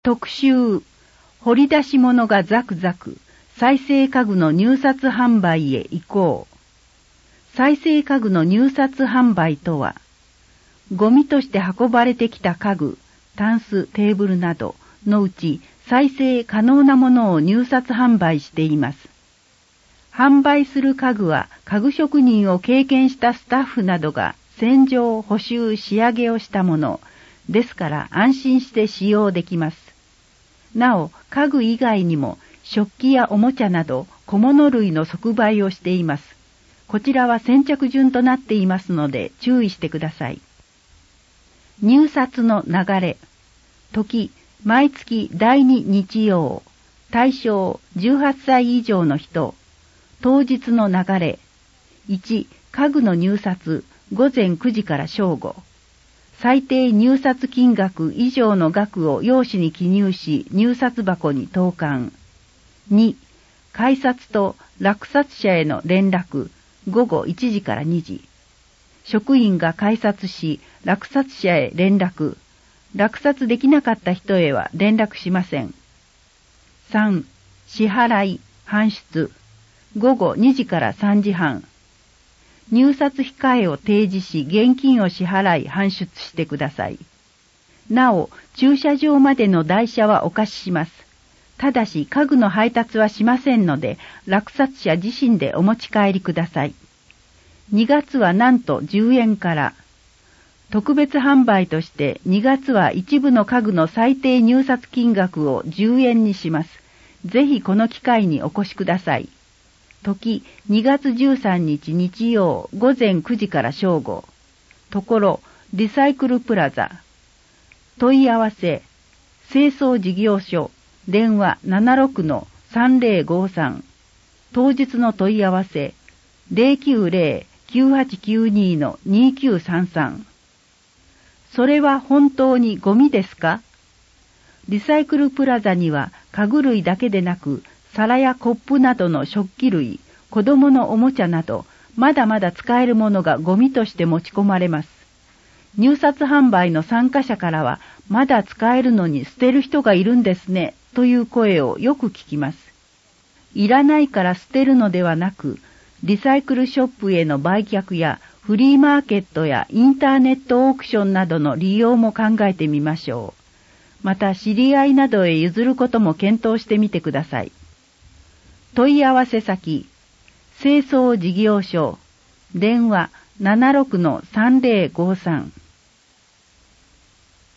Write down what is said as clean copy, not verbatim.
特集、掘り出し物がザクザク、再生家具の入札販売へ移行。再生家具の入札販売とは、ゴミとして運ばれてきた家具、タンス、テーブルなどのうち再生可能なものを入札販売しています。販売する家具は家具職人を経験したスタッフなどが洗浄、補修、仕上げをしたものですから安心して使用できます。なお、家具以外にも食器やおもちゃなど小物類の即売をしています。こちらは先着順となっていますので注意してください。入札の流れ。時、毎月第2日曜。対象、18歳以上の人。当日の流れ。1、家具の入札、午前9時から正午。最低入札金額以上の額を用紙に記入し、入札箱に投函。2、改札と落札者への連絡、午後1時から2時。職員が改札し、落札者へ連絡。落札できなかった人へは連絡しません。3、支払い、搬出。午後2時から3時半。入札控えを提示し、現金を支払い搬出してください。なお、駐車場までの代車はお貸しします。ただし、家具の配達はしませんので、落札者自身でお持ち帰りください。2月はなんと10円から。特別販売として2月は一部の家具の最低入札金額を10円にします。ぜひこの機会にお越しください。時、2月13日日曜午前9時から正午。ところ、リサイクルプラザ。問い合わせ、清掃事業所、電話 76-3053。当日の問い合わせ、090-9892-2933。それは本当にゴミですか？リサイクルプラザには家具類だけでなく、皿やコップなどの食器類、子供のおもちゃなど、まだまだ使えるものがゴミとして持ち込まれます。入札販売の参加者からは、まだ使えるのに捨てる人がいるんですね、という声をよく聞きます。いらないから捨てるのではなく、リサイクルショップへの売却や、フリーマーケットやインターネットオークションなどの利用も考えてみましょう。また知り合いなどへ譲ることも検討してみてください。問い合わせ先、清掃事業所、電話 76-3053。